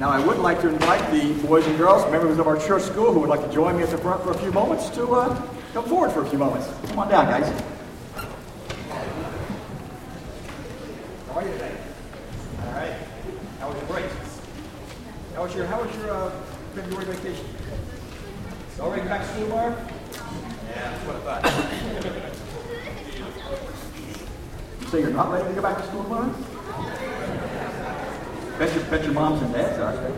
Now, I would like to invite the boys and girls, members of our church school, who would like to join me at the front for a few moments to come forward for a few moments. Come on down, guys. How are you today? All right. How was your break? How was your February vacation? Already back to school, Mark? Yeah, that's what I thought. You say you're not ready to go back to school, Mark? Bet your moms and dads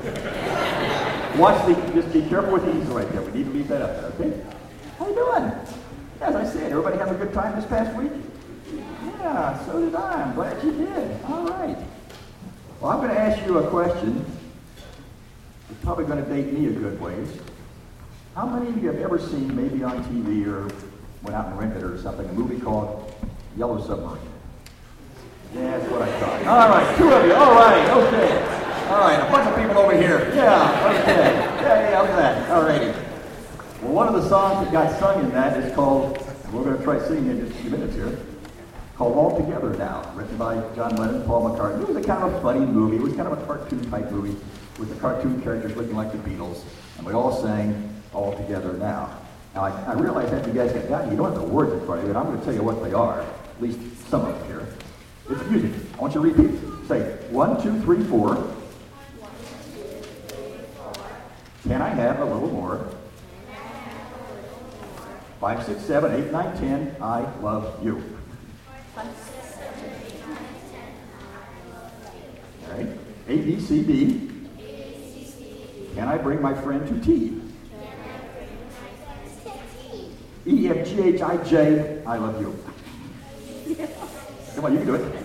are. Just be careful with the easel right there. We need to leave that up there, okay? How you doing? As I said, everybody have a good time this past week? Yeah, so did I. I'm glad you did. All right. Well, I'm going to ask you a question. It's probably going to date me a good ways. How many of you have ever seen, maybe on TV or went out and rented or something, a movie called Yellow Submarine? Yeah, that's what I thought. All right, two of you. All right, okay. All right, a bunch of people over here. Yeah, okay. Yeah, look at that. All righty. Well, one of the songs that got sung in that is called, we're going to try singing in just a few minutes here, called All Together Now, written by John Lennon and Paul McCartney. It was a kind of a funny movie. It was kind of a cartoon-type movie with the cartoon characters looking like the Beatles, and we all sang All Together Now. Now, I realize that you guys got down, you don't have the words in front of you, but I'm going to tell you what they are, at least some of them here. It's music. I want you to repeat. Say, 1, 2, 3, 4. Can I have a little more? 5, 6, 7, 8, 9, 10. I love you. All right. A, B, C, D. Can I bring my friend to tea? E, F, G, H, I, J. I love you. Come on, you can do it.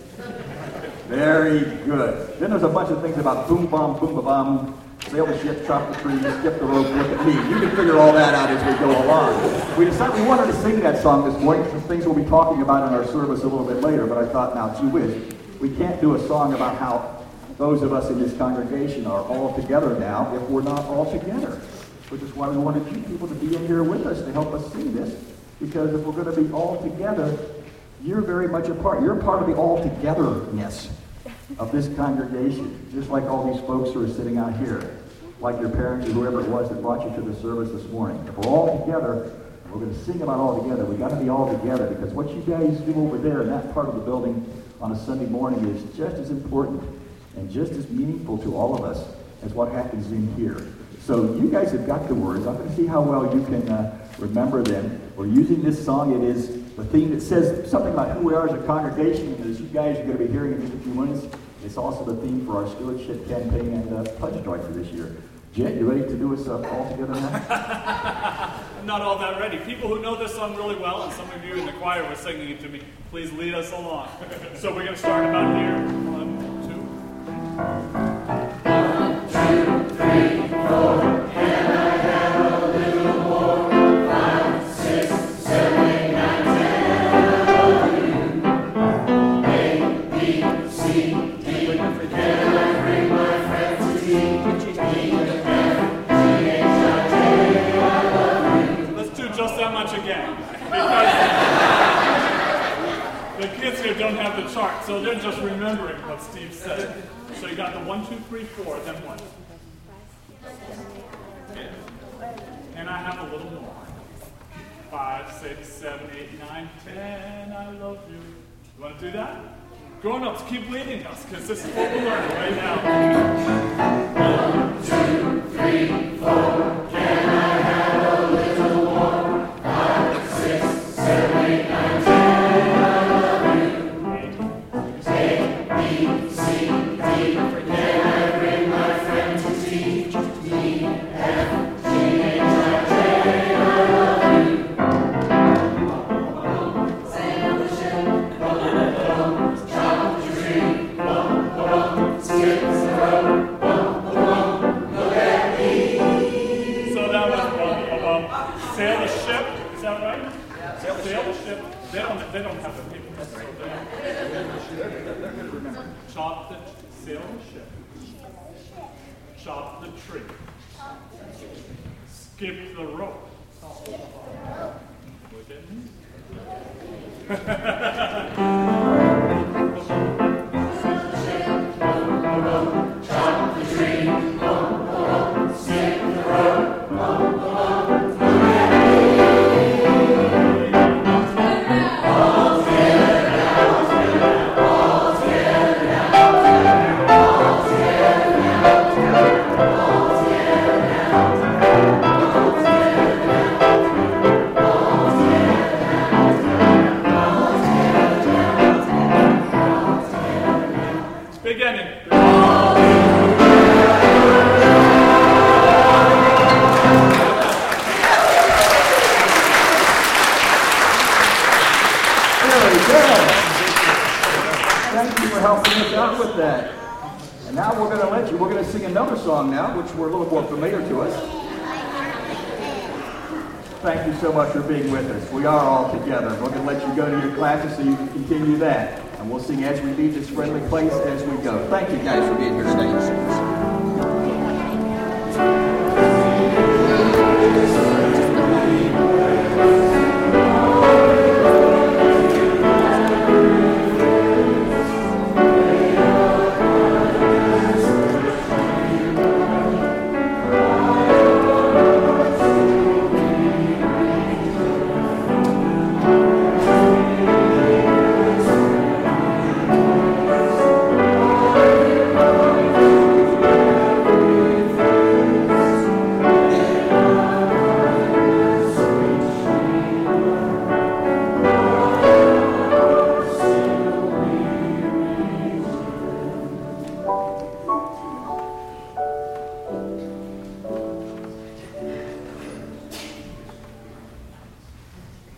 Very good. Then there's a bunch of things about boom, bomb, sail the ship, chop the tree, skip the rope, look at me. You can figure all that out as we go along. We decided we wanted to sing that song this morning. Some things we'll be talking about in our service a little bit later, but I thought, now, gee whiz, we can't do a song about how those of us in this congregation are all together now if we're not all together. Which is why we wanted you people to be in here with us to help us sing this, because if we're going to be all together, you're very much a part. You're a part of the all-togetherness of this congregation, just like all these folks who are sitting out here, like your parents or whoever it was that brought you to the service this morning. If we're all together, and we're going to sing about all together, we've got to be all together, because what you guys do over there in that part of the building on a Sunday morning is just as important and just as meaningful to all of us as what happens in here. So you guys have got the words. I'm going to see how well you can remember them. We're using this song. It is the theme that says something about who we are as a congregation, and as you guys are going to be hearing in just a few minutes, it's also the theme for our stewardship campaign and pledge drive for this year. Jet, you ready to do us all together now? I'm not all that ready. People who know this song really well, and some of you in the choir were singing it to me, please lead us along. So we're going to start about here. 1, 2. 1, 2, 3, 4. Can I have a little more? 5, 6, 7, 8, 9, 10. A, B, C, D. Can I bring my friends to tea? E, F, G, H, I, J. I love you. Let's do just that much again. Because the kids here don't have the chart, so they're just remembering what Steve said. So you got the 1, 2, 3, 4, then what? And I have a little more. 5, 6, 7, 8, 9, 10. I love you. You want to do that? Grown-ups, keep leading us, because this is what we're learning right now. 1, 2, 3, 4. Can I have a little more? 5, 6, 7, 8, 9, 10. I love you. A, B, C, D. Can I bring my friend to tea? E, F, G, H, I, J. I love you. Sail the ship, chop the tree, skip the rope, look at me. So that was sail the ship. Is that right? Yeah. Sail the ship. They don't have the paper. So they're going to remember. Sail the ship. Chop the tree. Skip the rope. Look at me. Chop the tree. going to let you. We're going to sing another song now, which we're a little more familiar to us. Thank you so much for being with us. We are all together. We're going to let you go to your classes so you can continue that. And we'll sing As We Leave This Friendly Place as we go. Thank you guys for being here today.